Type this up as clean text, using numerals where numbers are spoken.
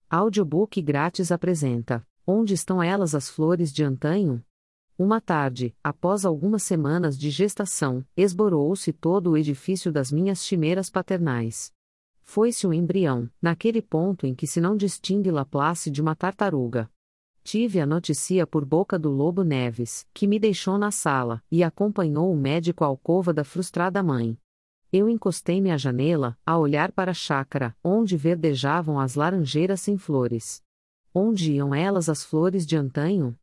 Audiobook grátis apresenta: Onde estão elas, as flores de antanho? Uma tarde, após algumas semanas de gestação, esborou-se todo o edifício das minhas chimeras paternais. Foi-se o embrião, naquele ponto em que se não distingue Laplace de uma tartaruga. Tive a notícia por boca do Lobo Neves, que me deixou na sala, e acompanhou o médico à alcova da frustrada mãe. Eu encostei-me à janela, a olhar para a chácara, onde verdejavam as laranjeiras sem flores. Onde iam elas, as flores de antanho?